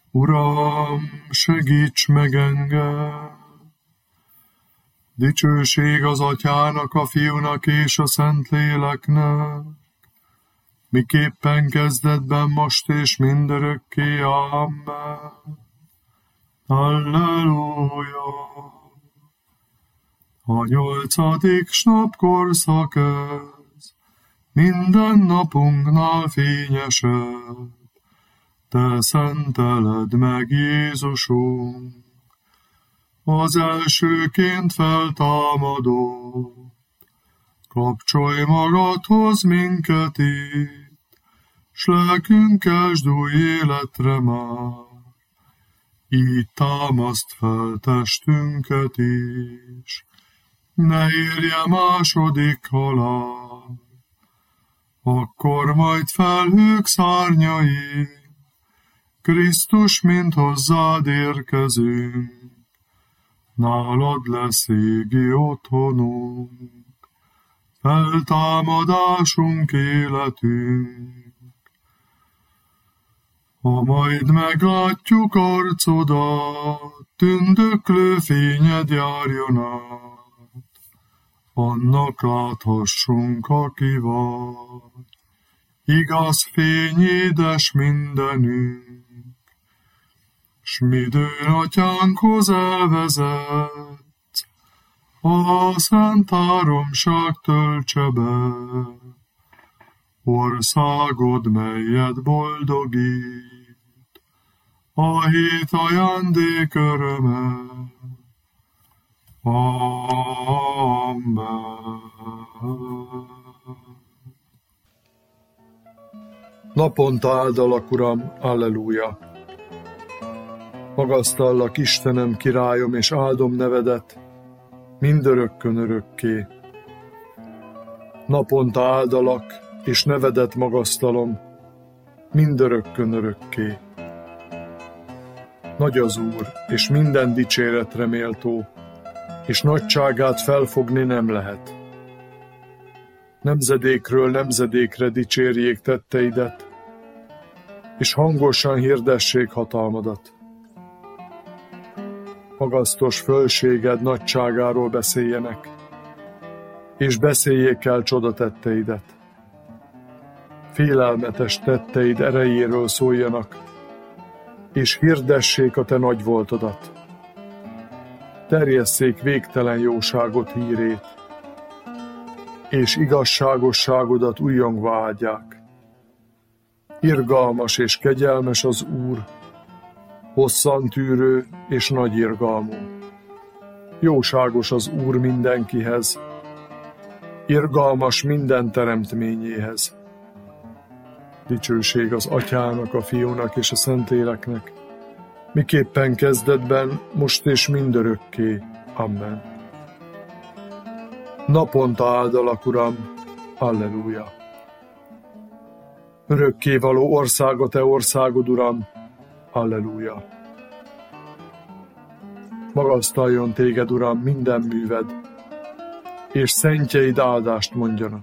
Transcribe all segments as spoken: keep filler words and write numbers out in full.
Uram, segíts meg engem! Dicsőség az Atyának, a Fiúnak és a Szentléleknek, miképpen kezdetben, most és mindörökké. Amen. Halleluja! A nyolcadik nap korszak ez, minden napunknál fényesebb, te szenteled meg Jézusunk, az elsőként feltámadó. Kapcsolj magadhoz minket itt, s lelkünk kezd új életre már, így támaszt fel testünket is, ne érje második halál. Akkor majd felhők szárnyai, Krisztus, mint hozzád érkezünk, nálad lesz égi otthonunk, feltámadásunk, életünk. Ha majd meglátjuk arcodat, tündöklő fényed járjon át, annak láthassunk, aki vagy, igaz fény, édes mindenünk. S midőn Atyánkhoz elvezet, a szent háromság töltse be, országod, melyet boldogít, a hét ajándék öröme. Amen. Naponta áldalak, Uram, alleluja! Magasztallak, Istenem, királyom, és áldom nevedet mindörökkön örökké. Naponta áldalak, és nevedet magasztalom mindörökkön örökké. Nagy az Úr, és minden dicséretre méltó, és nagyságát felfogni nem lehet. Nemzedékről nemzedékre dicsérjék tetteidet, és hangosan hirdessék hatalmadat. Magasztos fölséged nagyságáról beszéljenek, és beszéljék el csodatetteidet. Félelmetes tetteid erejéről szóljanak, és hirdessék a te nagy voltodat. Terjesszék végtelen jóságot hírét, és igazságosságodat újjongva áldják. Irgalmas és kegyelmes az Úr, hosszantűrő és nagy irgalmú. Jóságos az Úr mindenkihez, irgalmas minden teremtményéhez. Dicsőség az Atyának, a Fiúnak és a Szentléleknek, miképpen kezdetben, most és mindörökké. Amen. Naponta áldalak, Uram, alleluja! Örökkévaló ország a te országod, Uram, alleluja! Magasztaljon téged, Uram, minden műved, és szentjeid áldást mondjanak.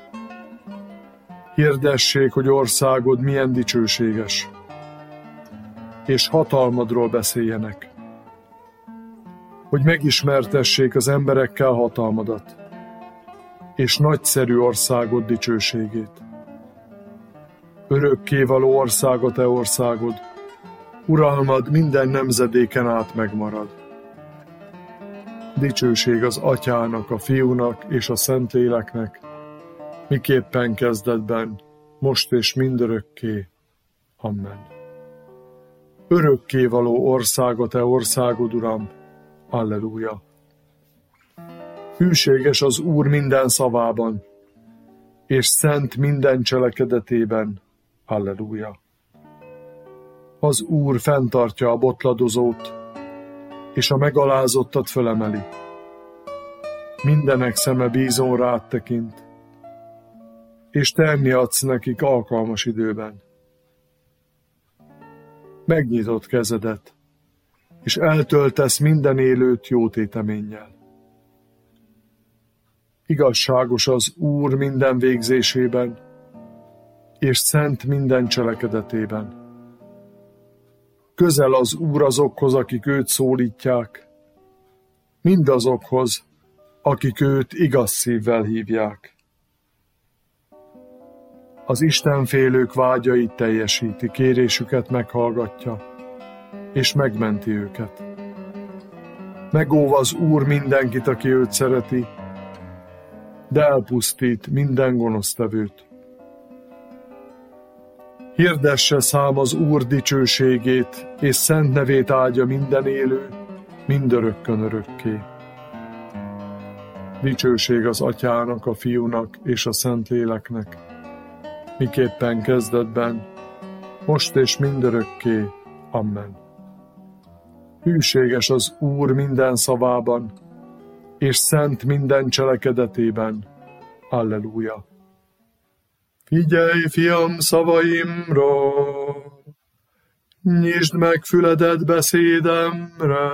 Hirdessék, hogy országod milyen dicsőséges, és hatalmadról beszéljenek, hogy megismertessék az emberekkel hatalmadat, és nagyszerű országod dicsőségét. Örökkévaló ország a te országod, uralmad minden nemzedéken át megmarad. Dicsőség az Atyának, a Fiúnak és a Szentléleknek, miképpen kezdetben, most és mindörökké. Amen. Örökkévaló ország a te országod, Uram, alleluja! Hűséges az Úr minden szavában, és szent minden cselekedetében, halleluja! Az Úr fenntartja a botladozót, és a megalázottat fölemeli. Mindenek szeme bízón rád tekint, és tenni adsz nekik alkalmas időben. Megnyitod kezedet, és eltöltesz minden élőt jó téteménnyel. Igazságos az Úr minden végzésében, és szent minden cselekedetében. Közel az Úr azokhoz, akik őt szólítják, mindazokhoz, akik őt igaz szívvel hívják. Az istenfélők vágyait teljesíti, kérésüket meghallgatja, és megmenti őket. Megóv az Úr mindenkit, aki őt szereti, de elpusztít minden gonosztevőt. Hirdesse szám az Úr dicsőségét, és szent nevét áldja minden élő, mindörökkön örökké. Dicsőség az Atyának, a Fiúnak és a Szentléleknek, miképpen kezdetben, most és mindörökké. Amen. Hűséges az Úr minden szavában, és szent minden cselekedetében. Alleluja. Figyelj, fiam, szavaimra, nyisd meg füledet beszédemre.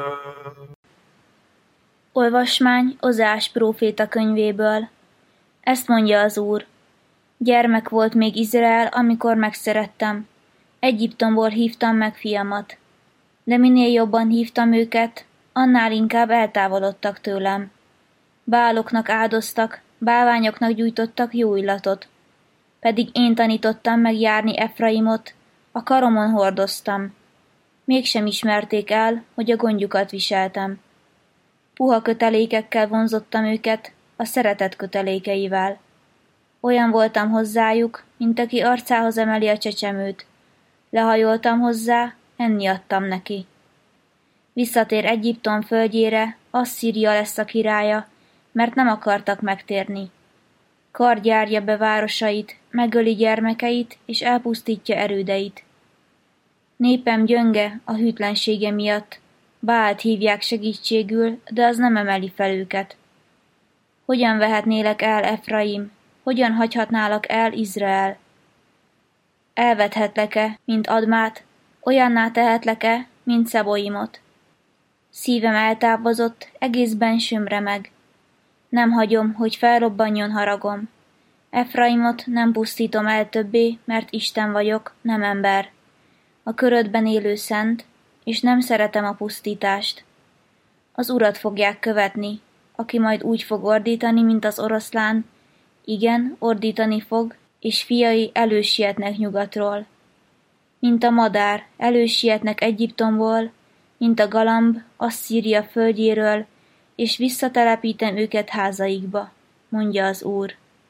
Olvasmány Ozás próféta könyvéből. Ezt mondja az Úr. Gyermek volt még Izrael, amikor megszerettem. Egyiptomból hívtam meg fiamat. De minél jobban hívtam őket, annál inkább eltávolodtak tőlem. Báloknak áldoztak, bálványoknak gyújtottak jó illatot. Pedig én tanítottam meg járni Efraimot, a karomon hordoztam. Mégsem ismerték el, hogy a gondjukat viseltem. Puha kötelékekkel vonzottam őket, a szeretet kötelékeivel. Olyan voltam hozzájuk, mint aki arcához emeli a csecsemőt. Lehajoltam hozzá, enni adtam neki. Visszatér Egyiptom földjére, Asszíria lesz a királya, mert nem akartak megtérni. Kard járja be városait, megöli gyermekeit, és elpusztítja erődeit. Népem gyönge a hűtlensége miatt, Báalt hívják segítségül, de az nem emeli fel őket. Hogyan vehetnélek el, Efraim? Hogyan hagyhatnálak el, Izrael? Elvethetlek-e, mint Admát, olyanná tehetlek-e, mint Szeboimot? Szívem eltávozott, egész bensőm remeg. Nem hagyom, hogy felrobbanjon haragom. Efraimot nem pusztítom el többé, mert Isten vagyok, nem ember. A körödben élő szent, és nem szeretem a pusztítást. Az Urat fogják követni, aki majd úgy fog ordítani, mint az oroszlán. Igen, ordítani fog, és fiai elősietnek nyugatról. Mint a madár, elősietnek Egyiptomból, mint a galamb, Asszíria földjéről, és visszatelepítem őket házaikba, mondja az Úr.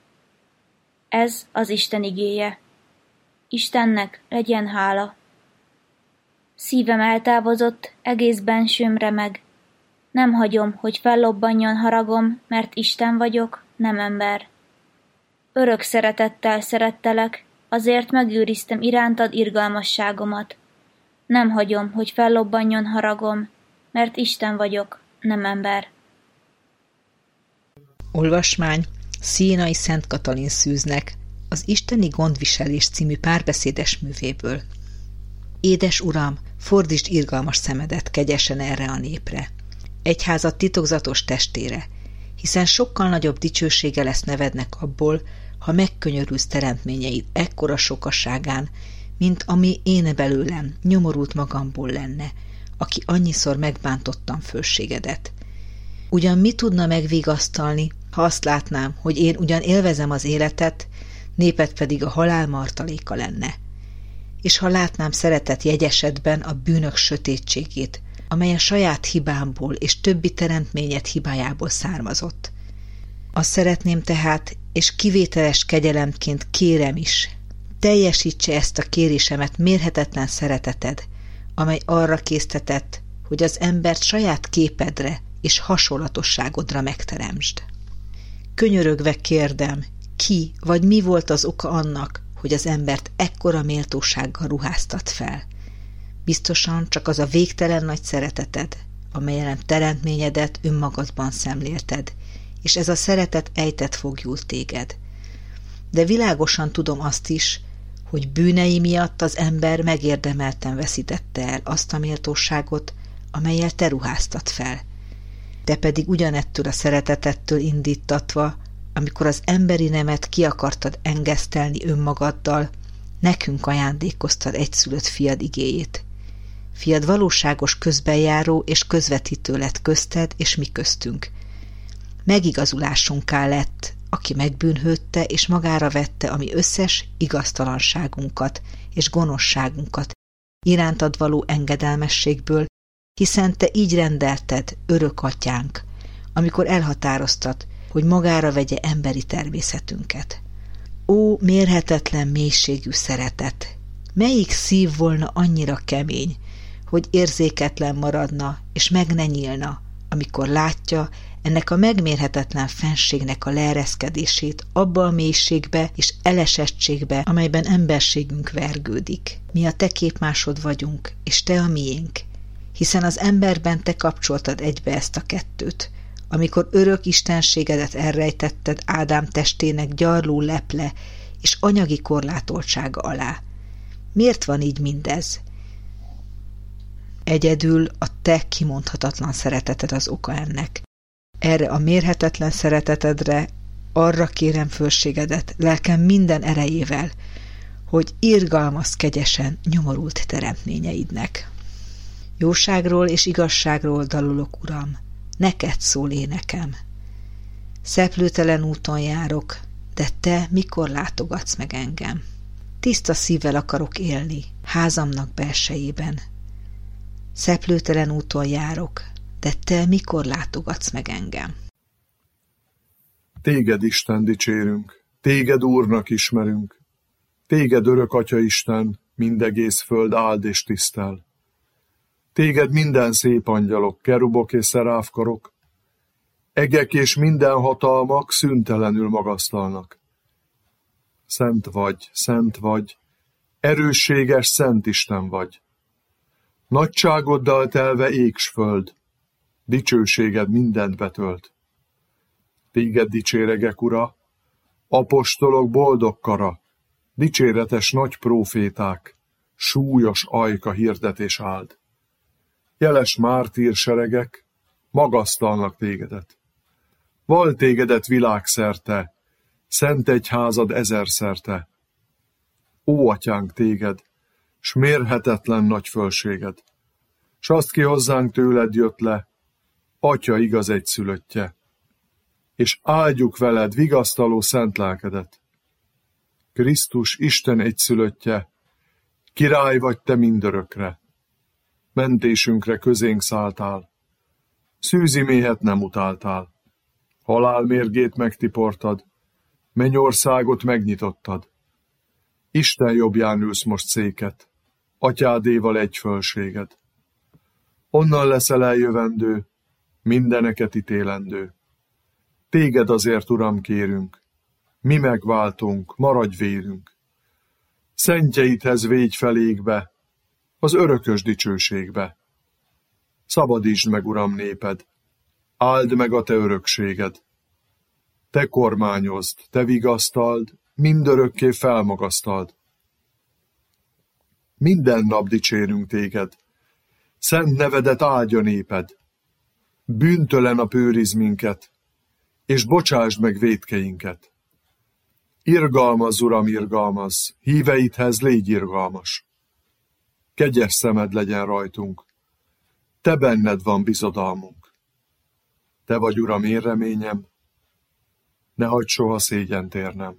Ez az Isten igéje. Istennek legyen hála. Szívem eltávozott, egész bensőm remeg. Nem hagyom, hogy fellobbanjon haragom, mert Isten vagyok, nem ember. Örök szeretettel szerettelek, azért megőriztem irántad irgalmasságomat. Nem hagyom, hogy fellobbanjon haragom, mert Isten vagyok, nem ember. Olvasmány Színai Szent Katalin Szűznek, az Isteni Gondviselés című párbeszédes művéből. Édes Uram, fordítsd irgalmas szemedet kegyesen erre a népre, egyházad titokzatos testére, hiszen sokkal nagyobb dicsősége lesz nevednek abból, ha megkönyörülsz teremtményeid ekkora sokasságán, mint ami én belőlem, nyomorult magamból lenne, aki annyiszor megbántottam fölségedet. Ugyan mi tudna megvigasztalni, ha azt látnám, hogy én ugyan élvezem az életet, néped pedig a halál martaléka lenne. És ha látnám szeretet jegyesedben a bűnök sötétségét, amely a saját hibámból és többi teremtményed hibájából származott. Azt szeretném tehát, és kivételes kegyelemként kérem is, teljesítse ezt a kérésemet mérhetetlen szereteted, amely arra késztetett, hogy az embert saját képedre és hasonlatosságodra megteremtsd. Könyörögve kérdem, ki vagy mi volt az oka annak, hogy az embert ekkora méltósággal ruháztat fel? Biztosan csak az a végtelen nagy szereteted, amelyen teremtményedet önmagadban szemlélted, és ez a szeretet ejtett fogjul téged. De világosan tudom azt is, hogy bűnei miatt az ember megérdemelten veszítette el azt a méltóságot, amellyel te ruháztat fel. Te pedig ugyanettől a szeretetettől indítatva, amikor az emberi nemet ki akartad engesztelni önmagaddal, nekünk ajándékoztad egyszülött fiad igéjét. fiad valóságos közbenjáró és közvetítő lett közted és mi köztünk. Megigazulásunká lett, aki megbűnhődte és magára vette a mi összes igaztalanságunkat és gonoszságunkat irántad való engedelmességből, hiszen te így rendelted, örök atyánk, amikor elhatároztad, hogy magára vegye emberi természetünket. Ó, mérhetetlen mélységű szeretet! Melyik szív volna annyira kemény, hogy érzéketlen maradna és meg ne nyílna, amikor látja ennek a megmérhetetlen fenségnek a leereszkedését abba a mélységbe és elesettségbe, amelyben emberségünk vergődik. Mi a te képmásod vagyunk, és te a miénk, hiszen az emberben te kapcsoltad egybe ezt a kettőt, amikor örök istenségedet elrejtetted Ádám testének gyarló leple és anyagi korlátoltsága alá. Miért van így mindez? Egyedül a te kimondhatatlan szereteted az oka ennek. Erre a mérhetetlen szeretetedre arra kérem fölségedet lelkem minden erejével, hogy irgalmazz kegyesen nyomorult teremtményeidnek. Jóságról és igazságról dalolok, Uram, neked szól énekem. Szeplőtelen úton járok, de te mikor látogatsz meg engem? Tiszta szívvel akarok élni, házamnak belsejében. Szeplőtelen úton járok, de te mikor látogatsz meg engem? Téged, Isten, dicsérünk, téged Úrnak ismerünk, téged örök Atya Isten, mindegész föld áld és tisztel. Téged minden szép angyalok, kerubok és szeráfkarok, egek és minden hatalmak szüntelenül magasztalnak. Szent vagy, szent vagy, erősséges szent Isten vagy. Nagyságoddal telve ég s föld, dicsőséged mindent betölt. Téged dicséregek, Ura, apostolok boldog kara, dicséretes nagy próféták, súlyos ajka hirdetés áld. Jeles mártír seregek magasztalnak tégedet. Val tégedet világszerte, szent egyházad ezerszerte. Ó, atyánk, téged, s mérhetetlen nagy fölséged, s azt ki hozzánk tőled jött le, Atya igaz egyszülöttje, és áldjuk veled vigasztaló szent lelkedet. Krisztus Isten egyszülöttje, király vagy te mindörökre, mentésünkre közénk szálltál, szűzi méhet nem utáltál, halál mérgét megtiportad, mennyországot megnyitottad. Isten jobbján ülsz most széket, atyádéval egy fölséged. Onnan leszel eljövendő, mindeneket ítélendő. Téged azért, Uram, kérünk, mi megváltunk, maradj vérünk. Szentjeidhez végy felékbe, az örökös dicsőségbe. Szabadítsd meg, Uram, néped, áld meg a te örökséged. Te kormányozd, te vigasztald, mindörökké felmagasztald. Minden nap dicsérünk téged, szent nevedet áldja néped. Bűntelen a őrizz minket, és bocsásd meg vétkeinket. Irgalmazz, Uram, irgalmazz, híveidhez légy irgalmas. Kegyes szemed legyen rajtunk, te benned van bizodalmunk. Te vagy, Uram, én reményem, ne hagyd soha szégyent érnem.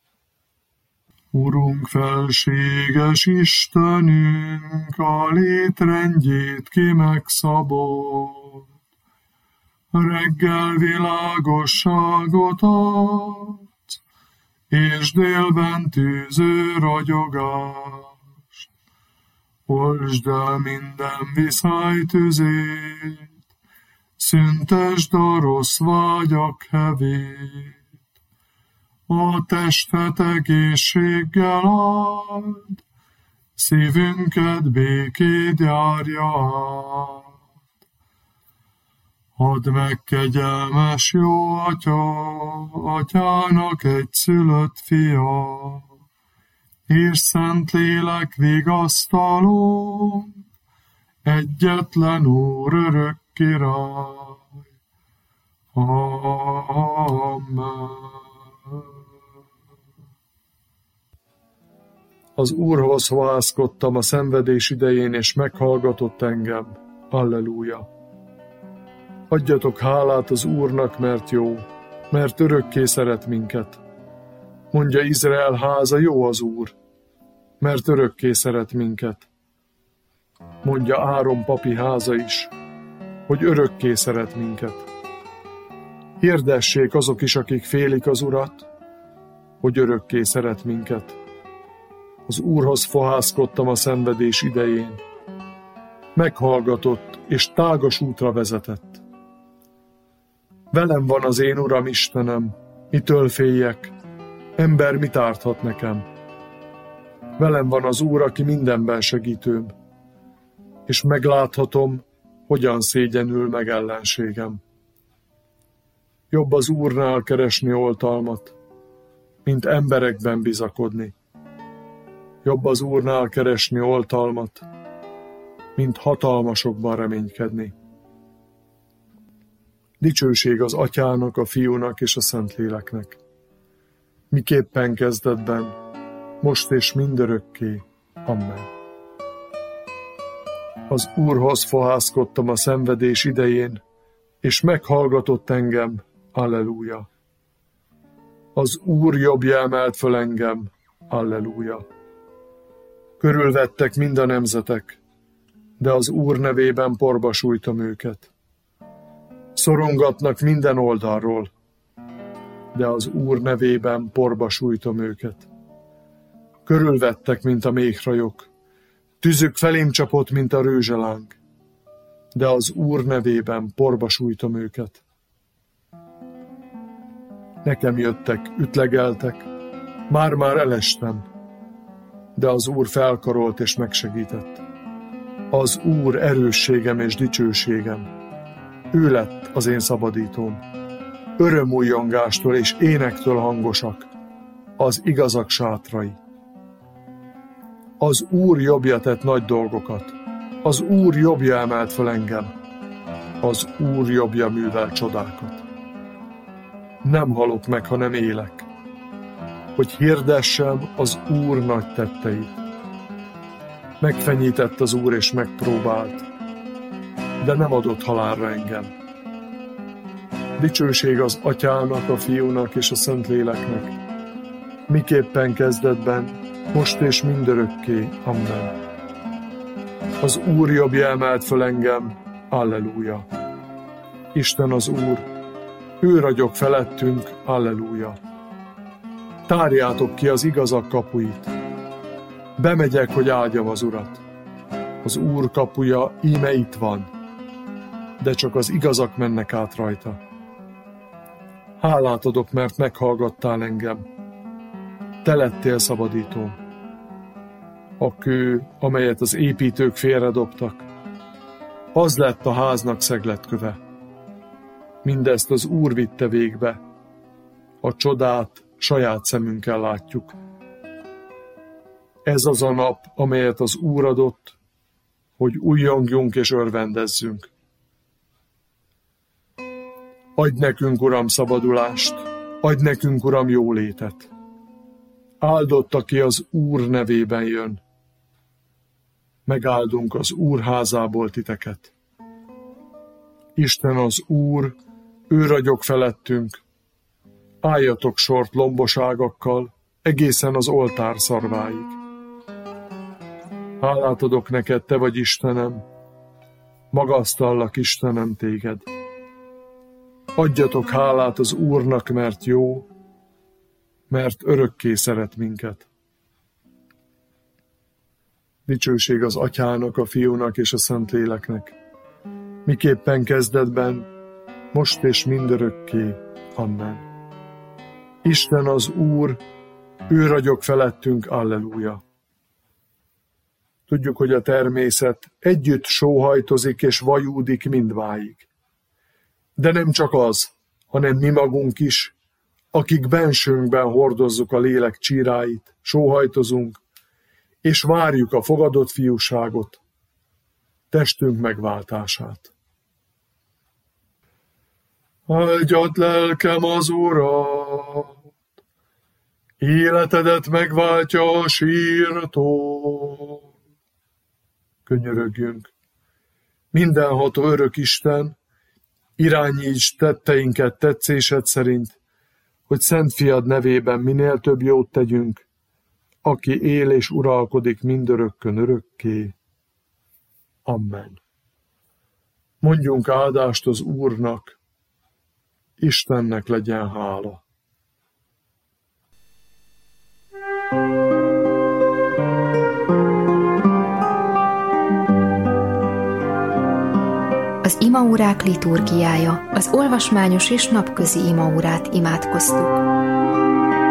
Urunk, felséges Istenünk, a létrendjét ki megszabott, reggel világosságot adsz, és délben tűző ragyogást. Oltsd el minden viszály tüzét, szüntesd a rossz vágyak hevét. A testet egészséggel áld, szívünket békét járja át. Add meg, kegyelmes jó Atya, Atyának egyszülött fia, és Szentlélek vigasztaló, egyetlen Úr, örök király. Amen. Az Úrhoz fohászkodtam a szenvedés idején, és meghallgatott engem. Alleluja! Adjatok hálát az Úrnak, mert jó, mert örökké szeret minket. Mondja Izrael háza, jó az Úr, mert örökké szeret minket. Mondja Áron papi háza is, hogy örökké szeret minket. Hirdessék azok is, akik félik az Urat, hogy örökké szeret minket. Az Úrhoz fohászkodtam a szenvedés idején. Meghallgatott, és tágas útra vezetett. Velem van az én Uram Istenem, mitől féljek, ember mit árthat nekem? Velem van az Úr, aki mindenben segítőm, és megláthatom, hogyan szégyenül meg ellenségem. Jobb az Úrnál keresni oltalmat, mint emberekben bizakodni. Jobb az Úrnál keresni oltalmat, mint hatalmasokban reménykedni. Dicsőség az Atyának, a Fiúnak és a Szentléleknek, miképpen kezdetben, most és mindörökké. Amen. Az Úrhoz fohászkodtam a szenvedés idején, és meghallgatott engem. Alleluja! Az Úr jobbja emelt föl engem. Alleluja! Körülvettek mind a nemzetek, de az Úr nevében porba sújtom őket. Szorongatnak minden oldalról, de az Úr nevében porba sújtom őket. Körülvettek, mint a méhrajok, tüzük felém csapott, mint a rőzseláng, de az Úr nevében porba sújtom őket. Nekem jöttek, ütlegeltek, már-már elestem, de az Úr felkarolt és megsegített. Az Úr erősségem és dicsőségem, ő lett az én szabadítóm. Örömújjongástól és énektől hangosak az igazak sátrai. Az Úr jobbja tett nagy dolgokat, az Úr jobbja emelt fel engem, az Úr jobbja művel csodákat. Nem halok meg, hanem élek, hogy hirdessem az Úr nagy tetteit. Megfenyített az Úr és megpróbált, de nem adott halálra engem. Dicsőség az Atyának, a Fiúnak és a Szentléleknek, miképpen kezdetben, most és mindörökké. Amen. Az Úr jobbja emelt föl engem. Alleluja! Isten az Úr, ő ragyog felettünk. Alleluja! Tárjátok ki az igazak kapuit. Bemegyek, hogy áldjam az Urat. Az Úr kapuja íme itt van, de csak az igazak mennek át rajta. Hálát adok, mert meghallgattál engem. Te lettél szabadítóm. A kő, amelyet az építők félredobtak, az lett a háznak szegletköve. Mindezt az Úr vitte végbe. A csodát saját szemünkkel látjuk. Ez az a nap, amelyet az Úr adott, hogy újjongjunk és örvendezzünk. Adj nekünk, Uram, szabadulást, adj nekünk, Uram, jólétet. Áldott, aki az Úr nevében jön. Megáldunk az Úr házából titeket. Isten az Úr, ő ragyog felettünk. Álljatok sort lomboságakkal, egészen az oltár szarváig. Hálát adok neked, te vagy Istenem, magasztallak, Istenem, téged. Adjatok hálát az Úrnak, mert jó, mert örökké szeret minket. Dicsőség az Atyának, a Fiúnak és a Szentléleknek, miképpen kezdetben, most és mindörökké. Amen. Isten az Úr, ő ragyog felettünk. Alleluja! Tudjuk, hogy a természet együtt sóhajtozik és vajúdik mindváig. De nem csak az, hanem mi magunk is, akik bensőnkben hordozzuk a lélek csíráit, sóhajtozunk, és várjuk a fogadott fiúságot, testünk megváltását. Áldjad lelkem az Urat, életedet megváltja a sírtól. Könyörögjünk. Mindenható örök Isten, irányíts tetteinket tetszésed szerint, hogy Szent Fiad nevében minél több jót tegyünk, aki él és uralkodik mindörökkön örökké. Amen. Mondjunk áldást az Úrnak, Istennek legyen hála. Az imaórák liturgiája, az olvasmányos és napközi imaórát imádkoztuk.